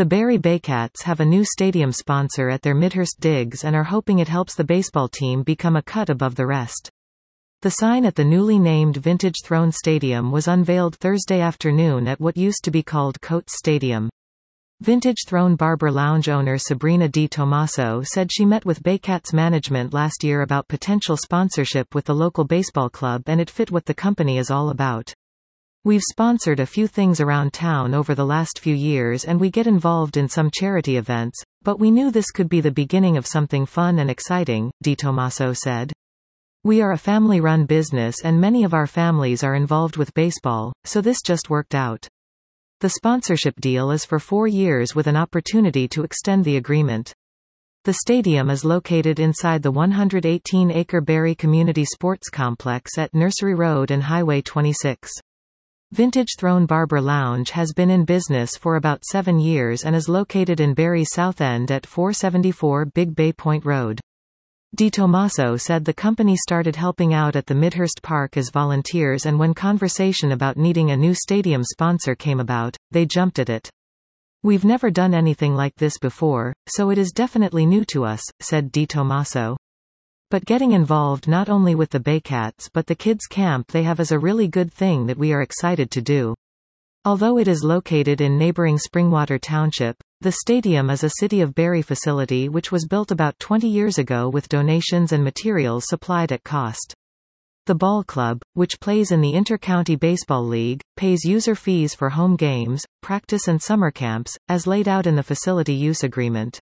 The Barrie Baycats have a new stadium sponsor at their Midhurst digs and are hoping it helps the baseball team become a cut above the rest. The sign at the newly named Vintage Throne Stadium was unveiled Thursday afternoon at what used to be called Coates Stadium. Vintage Throne Barber Lounge owner Sabrina Di Tommaso said she met with Baycats management last year about potential sponsorship with the local baseball club and it fit what the company is all about. We've sponsored a few things around town over the last few years and we get involved in some charity events, but we knew this could be the beginning of something fun and exciting, Di Tommaso said. We are a family-run business and many of our families are involved with baseball, so this just worked out. The sponsorship deal is for 4 years with an opportunity to extend the agreement. The stadium is located inside the 118-acre Barrie Community Sports Complex at Nursery Road and Highway 26. Vintage Throne Barber Lounge has been in business for about 7 years and is located in Barrie's South End at 474 Big Bay Point Road. Di Tommaso said the company started helping out at the Midhurst Park as volunteers and when conversation about needing a new stadium sponsor came about, they jumped at it. We've never done anything like this before, so it is definitely new to us, said Di Tommaso. But getting involved not only with the Baycats but the kids' camp they have is a really good thing that we are excited to do. Although it is located in neighboring Springwater Township, the stadium is a City of Barrie facility which was built about 20 years ago with donations and materials supplied at cost. The ball club, which plays in the Inter-County Baseball League, pays user fees for home games, practice and summer camps, as laid out in the facility use agreement.